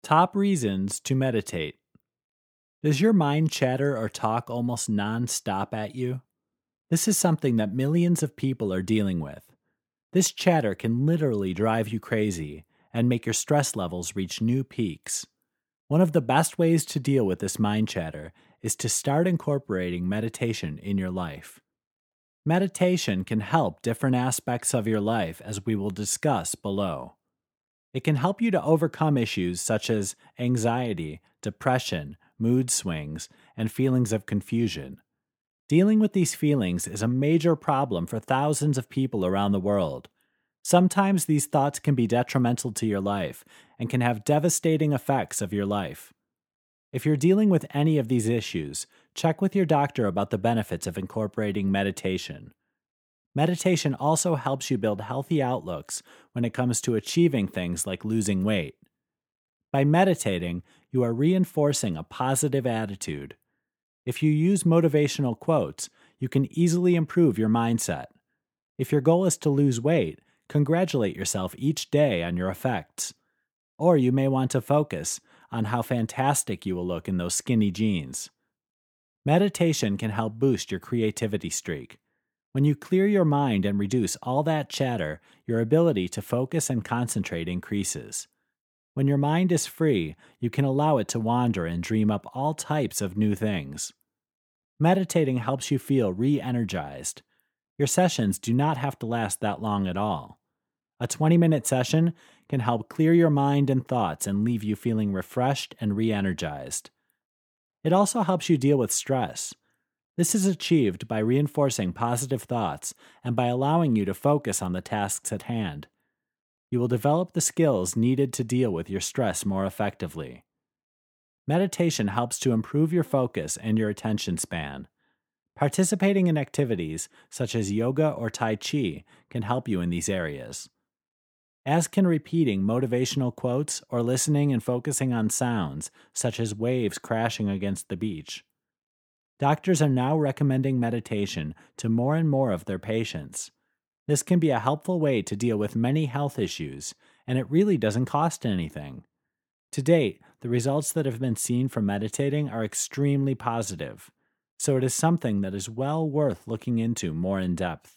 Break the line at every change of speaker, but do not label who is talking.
Top reasons to meditate. Does your mind chatter or talk almost non-stop at you? This is something that millions of people are dealing with. This chatter can literally drive you crazy and make your stress levels reach new peaks. One of the best ways to deal with this mind chatter is to start incorporating meditation in your life. Meditation can help different aspects of your life, as we will discuss below. It can help you to overcome issues such as anxiety, depression, mood swings, and feelings of confusion. Dealing with these feelings is a major problem for thousands of people around the world. Sometimes these thoughts can be detrimental to your life and can have devastating effects of your life. If you're dealing with any of these issues, check with your doctor about the benefits of incorporating meditation. Meditation also helps you build healthy outlooks when it comes to achieving things like losing weight. By meditating, you are reinforcing a positive attitude. If you use motivational quotes, you can easily improve your mindset. If your goal is to lose weight, congratulate yourself each day on your effects. Or you may want to focus on how fantastic you will look in those skinny jeans. Meditation can help boost your creativity streak. When you clear your mind and reduce all that chatter, your ability to focus and concentrate increases. When your mind is free, you can allow it to wander and dream up all types of new things. Meditating helps you feel re-energized. Your sessions do not have to last that long at all. A 20-minute session can help clear your mind and thoughts and leave you feeling refreshed and re-energized. It also helps you deal with stress. This is achieved by reinforcing positive thoughts and by allowing you to focus on the tasks at hand. You will develop the skills needed to deal with your stress more effectively. Meditation helps to improve your focus and your attention span. Participating in activities such as yoga or Tai Chi can help you in these areas. As can repeating motivational quotes or listening and focusing on sounds such as waves crashing against the beach. Doctors are now recommending meditation to more and more of their patients. This can be a helpful way to deal with many health issues, and it really doesn't cost anything. To date, the results that have been seen from meditating are extremely positive, so it is something that is well worth looking into more in depth.